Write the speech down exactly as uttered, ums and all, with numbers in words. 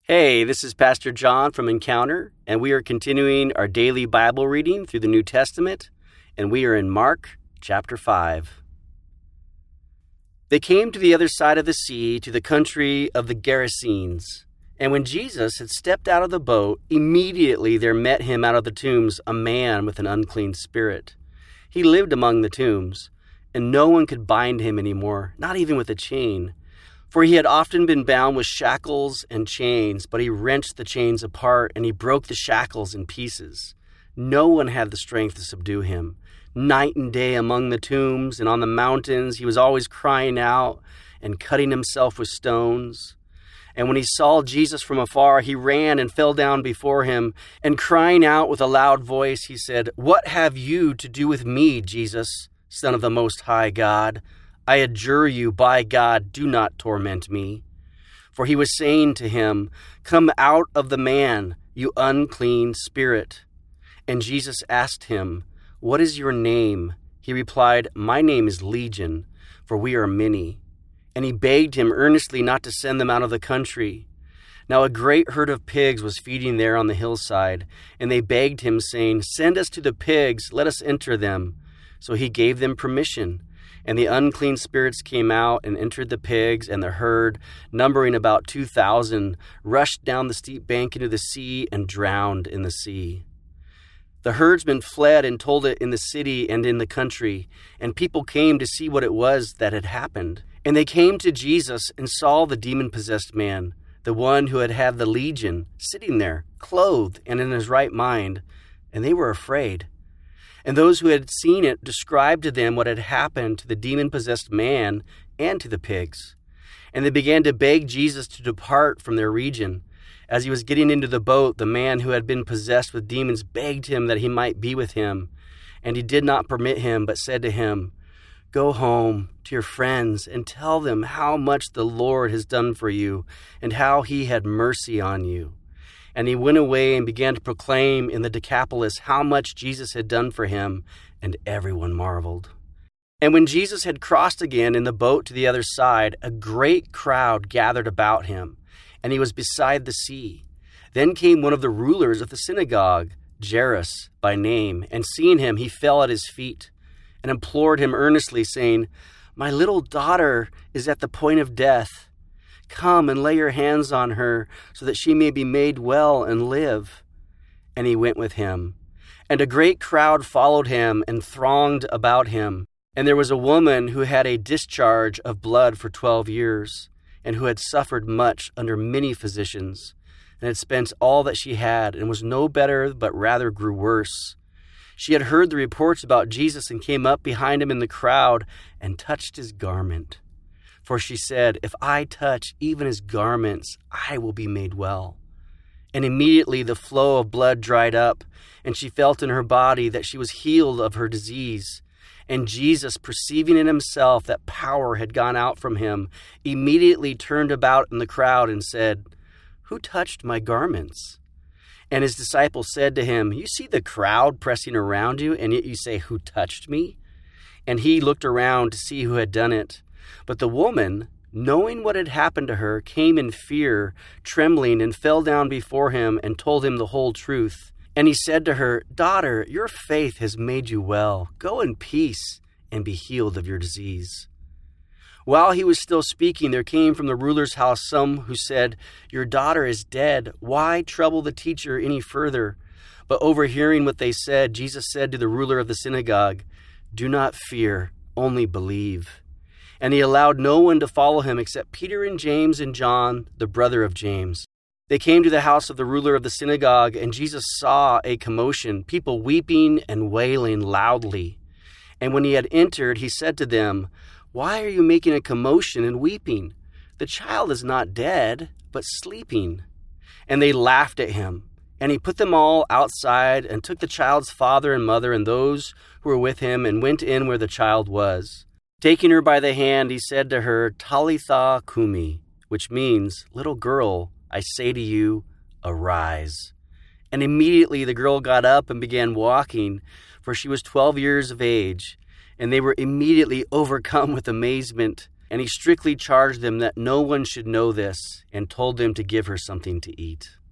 Hey, this is Pastor John from Encounter, and we are continuing our daily Bible reading through the New Testament, and we are in Mark chapter five. They came to the other side of the sea, to the country of the Gerasenes. And when Jesus had stepped out of the boat, immediately there met him out of the tombs a man with an unclean spirit. He lived among the tombs, and no one could bind him anymore, not even with a chain. For he had often been bound with shackles and chains, but he wrenched the chains apart, and he broke the shackles in pieces. No one had the strength to subdue him. Night and day among the tombs and on the mountains, he was always crying out and cutting himself with stones. And when he saw Jesus from afar, he ran and fell down before him, and crying out with a loud voice, he said, "What have you to do with me, Jesus, Son of the Most High God? I adjure you, by God, do not torment me." For he was saying to him, "Come out of the man, you unclean spirit." And Jesus asked him, "What is your name?" He replied, "My name is Legion, for we are many." And he begged him earnestly not to send them out of the country. Now a great herd of pigs was feeding there on the hillside, and they begged him, saying, "Send us to the pigs, let us enter them." So he gave them permission. And the unclean spirits came out and entered the pigs, and the herd, numbering about two thousand, rushed down the steep bank into the sea and drowned in the sea. The herdsmen fled and told it in the city and in the country, and people came to see what it was that had happened. And they came to Jesus and saw the demon-possessed man, the one who had had the legion, sitting there, clothed and in his right mind, and they were afraid. And those who had seen it described to them what had happened to the demon-possessed man and to the pigs. And they began to beg Jesus to depart from their region. As he was getting into the boat, the man who had been possessed with demons begged him that he might be with him. And he did not permit him, but said to him, "Go home to your friends and tell them how much the Lord has done for you and how he had mercy on you." And he went away and began to proclaim in the Decapolis how much Jesus had done for him, and everyone marveled. And when Jesus had crossed again in the boat to the other side, a great crowd gathered about him, and he was beside the sea. Then came one of the rulers of the synagogue, Jairus by name, and seeing him, he fell at his feet and implored him earnestly, saying, "My little daughter is at the point of death. Come and lay your hands on her so that she may be made well and live." And he went with him. And a great crowd followed him and thronged about him. And there was a woman who had a discharge of blood for twelve years, and who had suffered much under many physicians, and had spent all that she had, and was no better, but rather grew worse. She had heard the reports about Jesus and came up behind him in the crowd and touched his garment. For she said, "If I touch even his garments, I will be made well." And immediately the flow of blood dried up, and she felt in her body that she was healed of her disease. And Jesus, perceiving in himself that power had gone out from him, immediately turned about in the crowd and said, "Who touched my garments?" And his disciples said to him, "You see the crowd pressing around you, and yet you say, 'Who touched me?'" And he looked around to see who had done it. But the woman, knowing what had happened to her, came in fear, trembling, and fell down before him and told him the whole truth. And he said to her, "Daughter, your faith has made you well. Go in peace and be healed of your disease." While he was still speaking, there came from the ruler's house some who said, "Your daughter is dead. Why trouble the teacher any further?" But overhearing what they said, Jesus said to the ruler of the synagogue, "Do not fear, only believe." And he allowed no one to follow him except Peter and James and John, the brother of James. They came to the house of the ruler of the synagogue, and Jesus saw a commotion, people weeping and wailing loudly. And when he had entered, he said to them, "Why are you making a commotion and weeping? The child is not dead, but sleeping." And they laughed at him. And he put them all outside and took the child's father and mother and those who were with him and went in where the child was. Taking her by the hand, he said to her, "Talitha cumi," which means, "Little girl, I say to you, arise." And immediately the girl got up and began walking, for she was twelve years of age. And they were immediately overcome with amazement. and he strictly charged them that no one should know this and told them to give her something to eat.